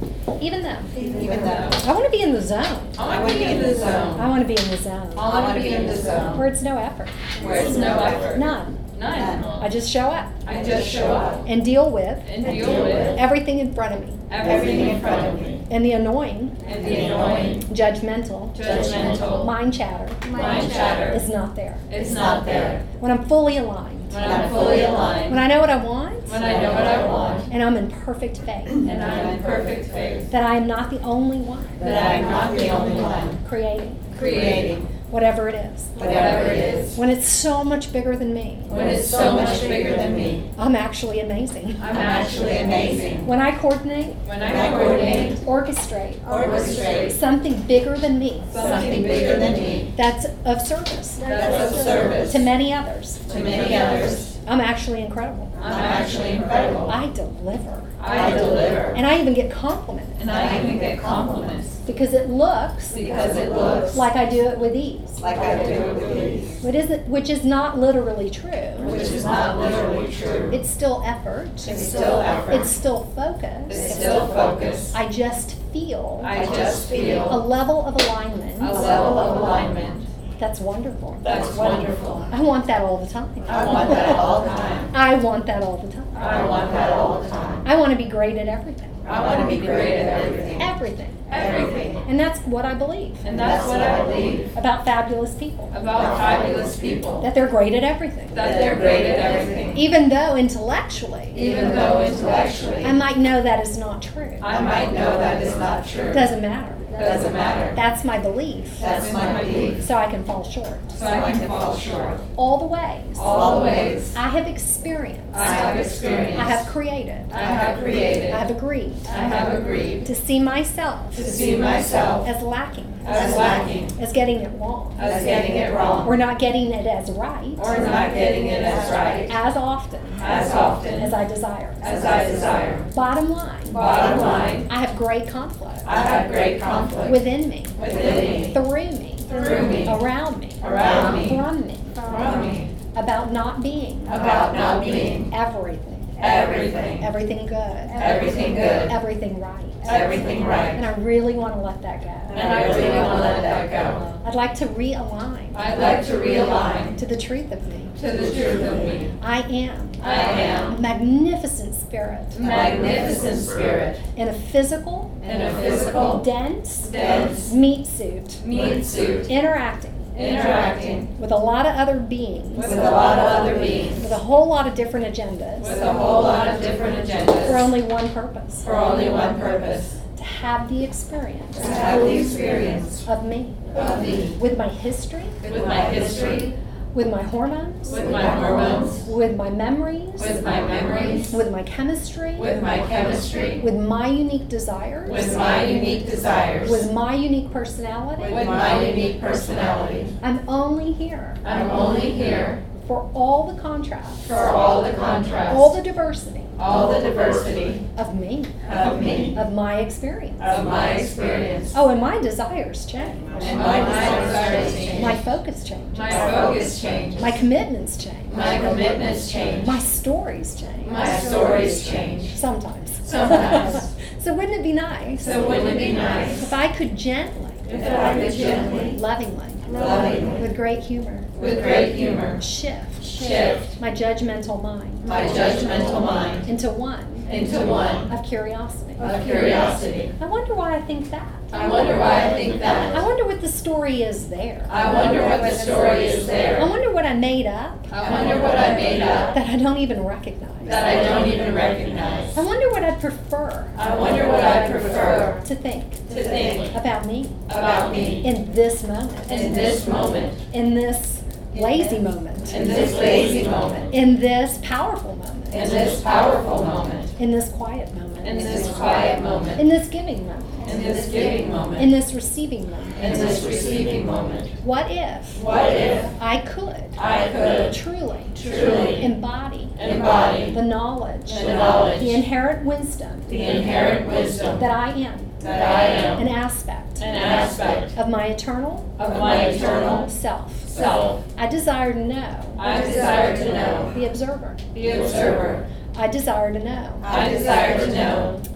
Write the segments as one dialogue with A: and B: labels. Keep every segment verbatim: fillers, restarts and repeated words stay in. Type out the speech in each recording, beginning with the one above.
A: Even though.
B: Even though.
A: I want to be in the zone.
B: I want to be in the zone.
A: I want to be in the zone.
B: I want to be in the zone.
A: Where it's no effort.
B: Where it's no effort.
A: None.
B: None.
A: I just show up.
B: I just show up.
A: And deal with.
B: And deal with.
A: Everything in front of me.
B: Everything in front of me.
A: And the annoying.
B: And the annoying.
A: Judgmental.
B: Judgmental.
A: Mind chatter.
B: Mind chatter.
A: Is not there.
B: It's not there.
A: When I'm fully aligned.
B: When I'm fully aligned.
A: When I know what I want.
B: When I know what I want.
A: And I'm in perfect faith.
B: And I'm in perfect faith.
A: That I am not the only one.
B: That I am not the only one.
A: Creating.
B: Creating.
A: Whatever it is.
B: Whatever it is.
A: When it's so much bigger than me.
B: When it's so much bigger than me.
A: I'm actually amazing.
B: I'm actually amazing.
A: When I coordinate.
B: When I coordinate.
A: Orchestrate.
B: Orchestrate.
A: Something bigger than me.
B: Something bigger than me.
A: That's of service.
B: That's of service.
A: To many others.
B: To many others.
A: I'm actually incredible.
B: I'm actually incredible.
A: I deliver.
B: I deliver.
A: And I even get complimented.
B: And I even get compliments.
A: Because it looks.
B: Because it looks.
A: Like I do it with ease.
B: Like I do it with ease.
A: What is it? Which is not literally true.
B: Which is not literally true.
A: It's still effort.
B: It's still effort.
A: It's still focus.
B: It's still focus.
A: I just feel.
B: I just feel.
A: A level of alignment.
B: A level of alignment.
A: That's wonderful.
B: That's wonderful.
A: I want that all the time.
B: I want that all the time.
A: I want that all the time.
B: I want that all the time.
A: I want to be great at everything.
B: I want to be great at everything.
A: Everything.
B: Everything.
A: And that's what I believe.
B: And that's what I believe.
A: About fabulous people.
B: About fabulous people.
A: That they're great at everything.
B: That they're great at everything.
A: Even though intellectually.
B: Even though intellectually.
A: I might know that is not true.
B: I might know that is not true.
A: Doesn't matter.
B: Doesn't matter.
A: That's my belief.
B: That's my belief.
A: So I can fall short.
B: So I can fall short.
A: All the ways.
B: All the ways.
A: I have experienced.
B: I have experienced.
A: I have created.
B: I have created.
A: I have agreed.
B: I have agreed.
A: To see myself.
B: To see myself.
A: As lacking.
B: As lacking.
A: As getting it wrong.
B: As getting it wrong.
A: Or not getting it as right.
B: Or not getting it as right.
A: As often.
B: As often.
A: As I desire.
B: As I desire.
A: Bottom line.
B: Bottom line.
A: I have great conflict.
B: I have great conflict.
A: Within me.
B: Within me.
A: Through me.
B: Through me.
A: Around me.
B: Around me.
A: From me.
B: From me.
A: About not being.
B: About not being.
A: Everything.
B: Everything.
A: Everything good.
B: Everything good.
A: Everything right.
B: Everything right.
A: And I really want to let that go.
B: And I really want to let that go.
A: I'd like to realign.
B: I'd like to realign.
A: To the truth of me.
B: To the truth of me.
A: I am.
B: I am.
A: A magnificent spirit.
B: Magnificent spirit.
A: In a physical.
B: In a physical.
A: Dense.
B: Dense.
A: Meat suit.
B: Meat suit.
A: Interacting.
B: Interacting.
A: With a lot of other beings.
B: With a lot of other beings.
A: With a whole lot of different agendas.
B: With a whole lot of different agendas.
A: For only one purpose.
B: For only one purpose.
A: To have the experience.
B: To have the experience.
A: Of me.
B: Of me.
A: With my history.
B: With my history.
A: With my hormones.
B: With my hormones.
A: With my memories.
B: With my memories.
A: With my chemistry.
B: With my chemistry.
A: With my unique desires.
B: With my unique desires.
A: With my unique personality.
B: With my unique personality.
A: I'm only here.
B: I'm only here.
A: For all the contrast.
B: For all the contrast.
A: All the diversity.
B: All the diversity.
A: Of me.
B: Of me.
A: Of my experience.
B: Of my experience.
A: Oh, and my desires change.
B: And my desires change.
A: My focus changes.
B: My focus changes.
A: My commitments change.
B: My commitments change.
A: My stories change.
B: My stories change.
A: Sometimes.
B: Sometimes.
A: So wouldn't it be nice?
B: So wouldn't it be nice?
A: If I could gently.
B: If I could gently.
A: Lovingly.
B: Lovingly.
A: With great humor.
B: With great humor.
A: Shift.
B: Shift.
A: My judgmental mind.
B: My judgmental mind.
A: Into one.
B: Into one.
A: Of curiosity.
B: Of curiosity.
A: I wonder why I think that.
B: I wonder why I think that.
A: I wonder what the story is there.
B: I wonder what the story is there.
A: I wonder what I made up.
B: I wonder what I made up.
A: That I don't even recognize.
B: That I don't even recognize.
A: I wonder what I'd prefer.
B: I wonder what I prefer.
A: To think.
B: To think.
A: About me.
B: About me.
A: In this moment.
B: In this moment.
A: In this lazy moment.
B: In this lazy moment.
A: In this powerful moment.
B: In this powerful moment.
A: In this quiet moment.
B: In this quiet moment.
A: In this giving moment.
B: In this giving moment.
A: In this receiving moment.
B: In this receiving moment.
A: What if?
B: What if?
A: I could.
B: I could.
A: Truly.
B: Truly.
A: Embody.
B: Embody.
A: The knowledge.
B: The knowledge.
A: The inherent wisdom.
B: The inherent wisdom.
A: That I am.
B: That I am.
A: An aspect.
B: An aspect.
A: Of my eternal.
B: Of my eternal.
A: Self.
B: Self.
A: I desire to know.
B: I desire to know.
A: The observer.
B: The observer.
A: I desire to know.
B: I desire to know.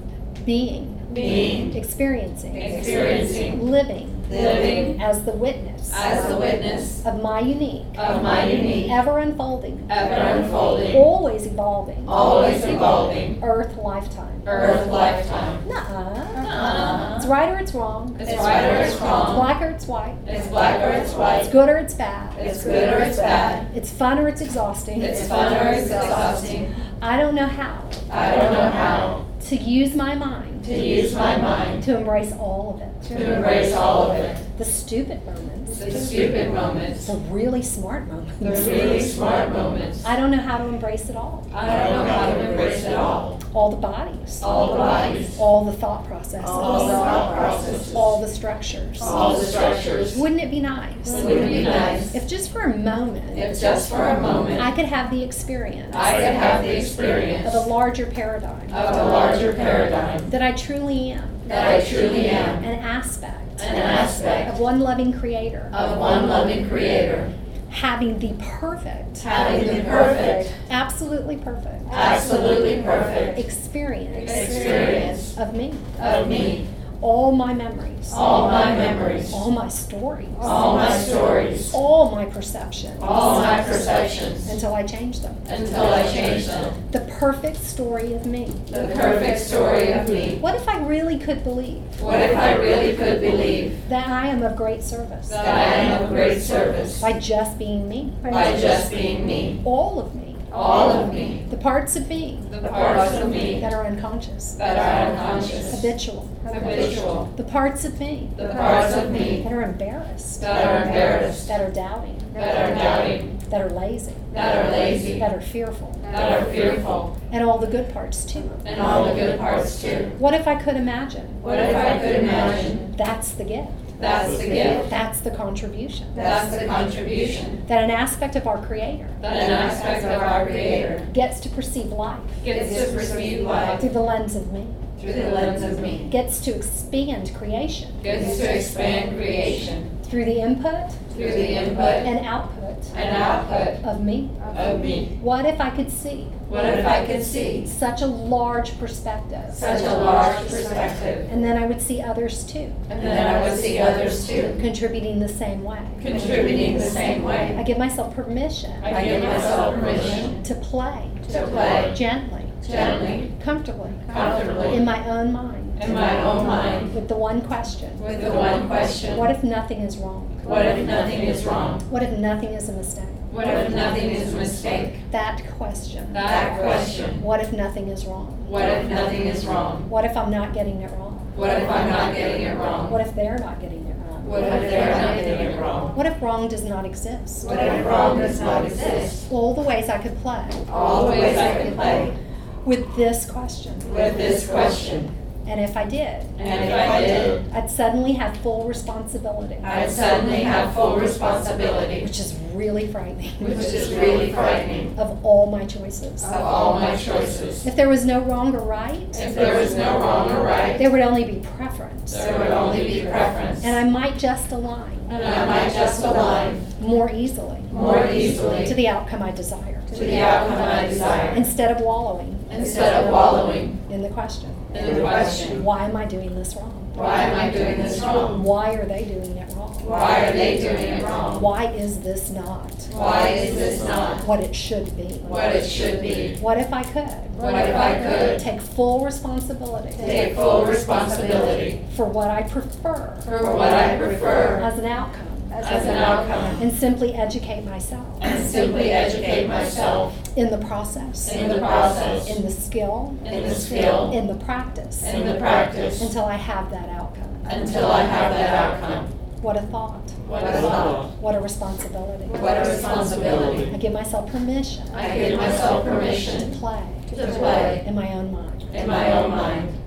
A: being,
B: being,
A: experiencing,
B: experiencing,
A: living,
B: living,
A: as the witness
B: as the witness
A: of my unique,
B: of my unique,
A: ever unfolding,
B: ever unfolding,
A: always evolving,
B: always evolving,
A: Earth lifetime.
B: Earth lifetime.
A: Nuh-uh.
B: Uh-uh.
A: It's right or it's wrong.
B: It's right or it's
A: It's
B: wrong.
A: black or it's white.
B: It's black or it's
A: It's
B: white.
A: good or it's bad.
B: It's good or it's bad.
A: It's fun or it's exhausting.
B: It's fun or it's exhausting.
A: I don't know how
B: I don't know how
A: to use my mind
B: to use my mind
A: to embrace all of it.
B: to embrace all of it.
A: The stupid moments.
B: The stupid moments.
A: The really smart moments.
B: The really smart moments.
A: I don't know how to embrace it all.
B: I don't know how to embrace it all.
A: All the bodies.
B: All the bodies.
A: All the thought processes.
B: All the thought processes.
A: All the structures.
B: All the structures.
A: Wouldn't it be nice
B: Wouldn't it be nice
A: if just for a moment
B: if just for a moment
A: I could have the experience
B: I could have the experience
A: of a larger paradigm
B: of a larger paradigm
A: that I truly am,
B: that I truly am,
A: an aspect
B: an aspect
A: of one loving creator,
B: of one loving creator,
A: having the perfect,
B: having the perfect,
A: absolutely perfect
B: absolutely perfect
A: experience
B: experience
A: of me.
B: of me,
A: All my memories,
B: all my memories,
A: all my stories,
B: all my stories,
A: all my perceptions,
B: all my perceptions,
A: until I change them.
B: until I change them.
A: The perfect story of me.
B: The perfect story of me.
A: What if I really could believe
B: What if I really could believe
A: that I am of great service
B: that I am of great service
A: by just being me?
B: by just being me,
A: All of me.
B: all of me,
A: The parts of me
B: the parts of me
A: that are unconscious,
B: that are unconscious,
A: habitual.
B: habitual,
A: The parts of me
B: the parts of me
A: that are embarrassed,
B: that are embarrassed,
A: that are doubting,
B: that are doubting,
A: that are lazy,
B: that are lazy,
A: that are fearful,
B: that are fearful,
A: and all the good parts too.
B: and all the good parts too.
A: What if I could imagine?
B: What if I could imagine
A: That's the gift.
B: that's the gift,
A: That's the contribution.
B: that's the contribution,
A: That an aspect of our Creator
B: that an aspect of our Creator
A: gets to perceive life
B: gets to perceive life
A: through the lens of me,
B: through the lens of me,
A: gets to expand creation
B: gets to expand creation
A: through the input
B: through the input
A: and output
B: and output
A: of me.
B: of me.
A: What if I could see
B: What if I could see
A: such a large perspective?
B: such a large perspective,
A: And then I would see others too,
B: and then I would see others too,
A: contributing the same way.
B: contributing the same
A: I
B: way.
A: give myself permission
B: I give myself permission
A: to play
B: to play
A: gently,
B: gently,
A: comfortably,
B: comfortably,
A: in my own mind,
B: in my own mind,
A: with the one question:
B: with the one question,
A: what if nothing is wrong?
B: what if nothing is wrong?
A: What if nothing is a mistake?
B: What if nothing is a mistake?
A: That question.
B: That question,
A: What if nothing is wrong?
B: what if nothing is wrong?
A: What if I'm not getting it wrong?
B: What if I'm not getting it wrong?
A: What if they're not getting it wrong?
B: What if they're not getting it wrong?
A: What if wrong does not exist?
B: What if wrong does not exist?
A: All the ways I could play
B: All the ways I can play
A: with this question.
B: with this question.
A: And if I did,
B: And if I did,
A: I'd suddenly have full responsibility,
B: I'd suddenly have full responsibility,
A: which is really frightening,
B: which is really frightening,
A: of all my choices.
B: of all my choices.
A: If there was no wrong or right,
B: If there was no wrong or right,
A: there would only be preference.
B: there would only be preference.
A: And I might just align
B: And I might just align
A: more easily
B: more easily
A: to the outcome I desire,
B: to the outcome I desire,
A: instead of wallowing
B: instead of wallowing
A: in the question:
B: in the question,
A: why am I doing this wrong?
B: why am I doing this wrong?
A: Why are they doing it wrong?
B: Why are they doing it wrong?
A: Why is this not
B: Why is this not
A: what it should be?
B: what it should be?
A: What if I could
B: What if I could
A: take full responsibility
B: take full responsibility
A: for what I prefer
B: for what I prefer
A: as an outcome,
B: as an outcome,
A: and simply educate myself
B: and simply educate myself
A: in the process,
B: in the process,
A: in the skill,
B: in the skill,
A: in the practice,
B: in the practice,
A: until I have that outcome.
B: until I have that outcome.
A: What a thought.
B: What a thought.
A: What a responsibility.
B: What a responsibility.
A: I give myself permission
B: I give myself permission
A: to play
B: to play
A: in my own mind.
B: in my own mind.